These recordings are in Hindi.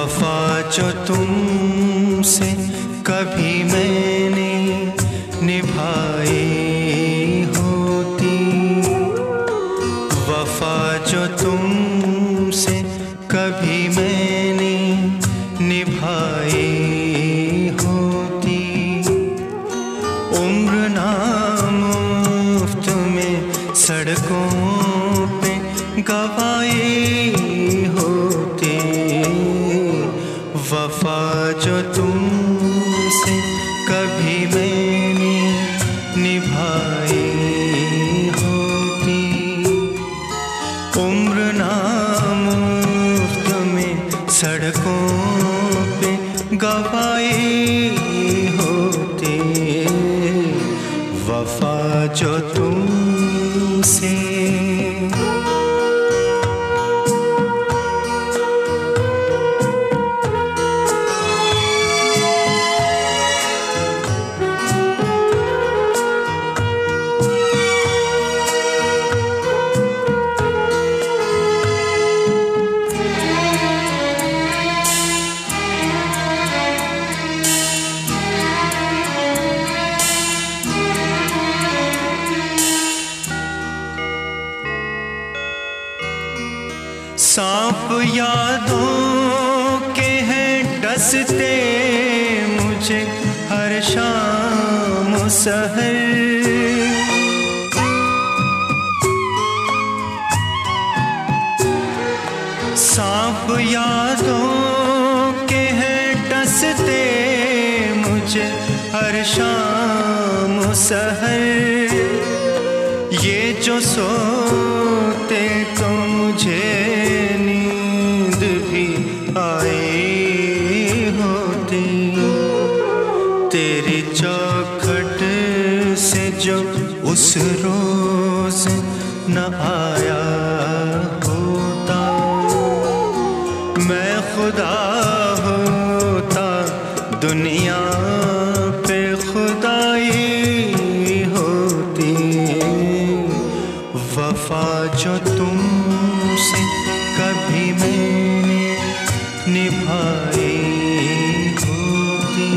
वफा जो तुमसे कभी मैंने निभाई होती, वफा जो तुमसे कभी मैंने निभाई होती, उम्र ना मुफ्त में सड़कों पे गवाई होती, वफा जो तुमसे कभी मैंने निभाई होती, उम्र ना मुफ्त में सड़कों पे गवाई होती, वफा जो तुमसे। सांप यादों के हैं डसते मुझे हर शाम सहर, सांप यादों के हैं डसते मुझे हर शाम सहर, ये जो सोते तो मुझे नींद भी आई होती, तेरी चौखट से जो उस रोज न आया होता, मैं खुदा होता दुनिया पे खुदाई होती, वफा जो तुमसे कभी मैंने निभाई होती,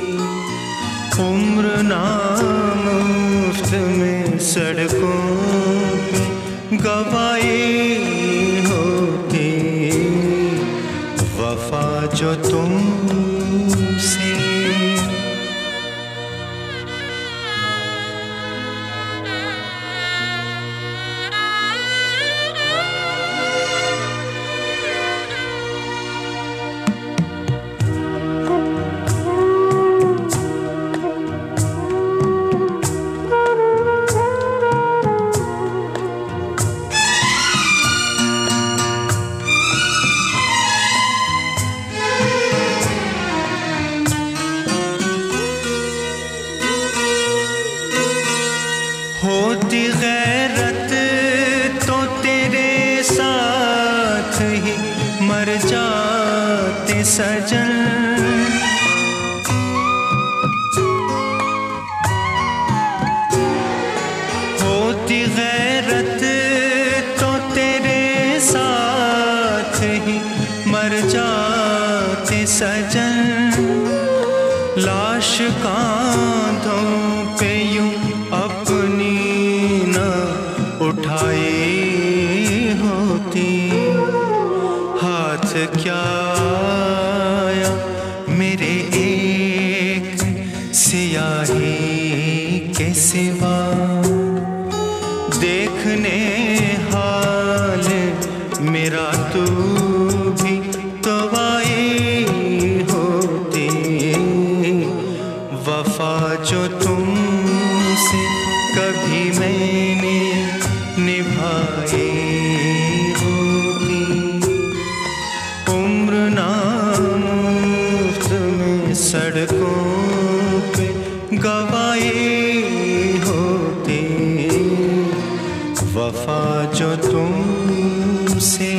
उम्र ना मुफ्त में सड़कों पे गवाई होती, वफा जो तुमसे। होती गैरत तो तेरे साथ ही मर जाते सजन, होती गैरत तो तेरे साथ ही मर जाते सजन, लाश कांधों पे यूं अपनी न उठाई होती, हाथ क्या आया मेरे एक सियाही के सिवा, देखने हाल मेरा तू भी तो आई होती, वफा जो तुमसे कभी मैंने निभाई होती, उम्र ना मुफ्त में सड़कों पे गवाई होती, वफा जो तुमसे।